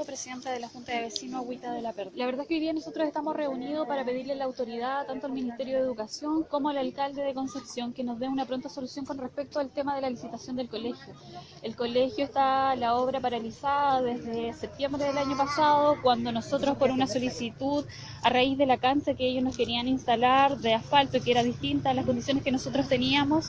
presidenta de la Junta de Vecinos Agüita de la Perla. La verdad es que hoy día nosotros estamos reunidos para pedirle a la autoridad, tanto al Ministerio de Educación como al alcalde de Concepción, que nos dé una pronta solución con respecto al tema de la licitación del colegio. El colegio está la obra paralizada desde septiembre del año pasado, cuando nosotros por una solicitud a raíz de la cancha que ellos nos querían instalar de asfalto, que era distinta a las condiciones que nosotros teníamos,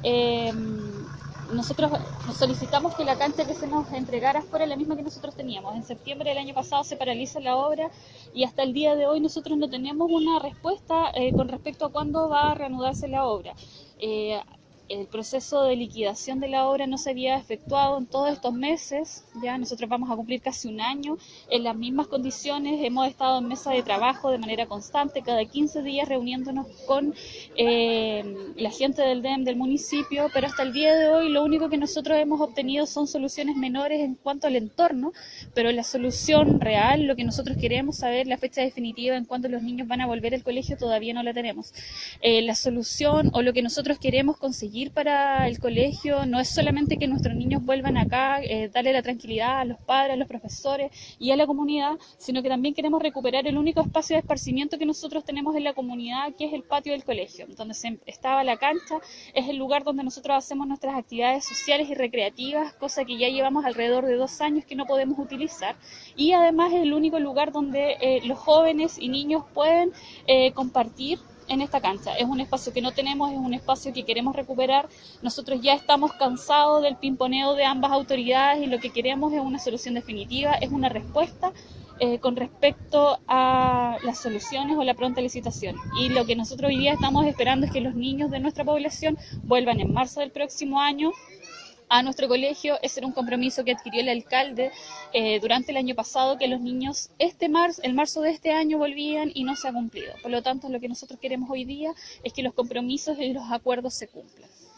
nosotros solicitamos que la cancha que se nos entregara fuera la misma que nosotros teníamos. En septiembre del año pasado se paraliza la obra y hasta el día de hoy nosotros no tenemos una respuesta con respecto a cuándo va a reanudarse la obra. El proceso de liquidación de la obra no se había efectuado en todos estos meses, ya nosotros vamos a cumplir casi un año en las mismas condiciones, hemos estado en mesa de trabajo de manera constante, cada 15 días reuniéndonos con la gente del DEM del municipio, pero hasta el día de hoy lo único que nosotros hemos obtenido son soluciones menores en cuanto al entorno, pero la solución real, lo que nosotros queremos saber, la fecha definitiva en cuándo los niños van a volver al colegio, todavía no la tenemos. La solución o lo que nosotros queremos conseguir para el colegio no es solamente que nuestros niños vuelvan acá, darle la tranquilidad a los padres, a los profesores y a la comunidad, sino que también queremos recuperar el único espacio de esparcimiento que nosotros tenemos en la comunidad, que es el patio del colegio, donde estaba la cancha, es el lugar donde nosotros hacemos nuestras actividades sociales y recreativas, cosa que ya llevamos alrededor de 2 años que no podemos utilizar, y además es el único lugar donde los jóvenes y niños pueden compartir en esta cancha. Es un espacio que no tenemos, es un espacio que queremos recuperar. Nosotros ya estamos cansados del pimponeo de ambas autoridades y lo que queremos es una solución definitiva, es una respuesta con respecto a las soluciones o la pronta licitación. Y lo que nosotros hoy día estamos esperando es que los niños de nuestra población vuelvan en marzo del próximo año a nuestro colegio. Ese era un compromiso que adquirió el alcalde durante el año pasado, que los niños el marzo de este año volvían y no se ha cumplido. Por lo tanto, lo que nosotros queremos hoy día es que los compromisos y los acuerdos se cumplan.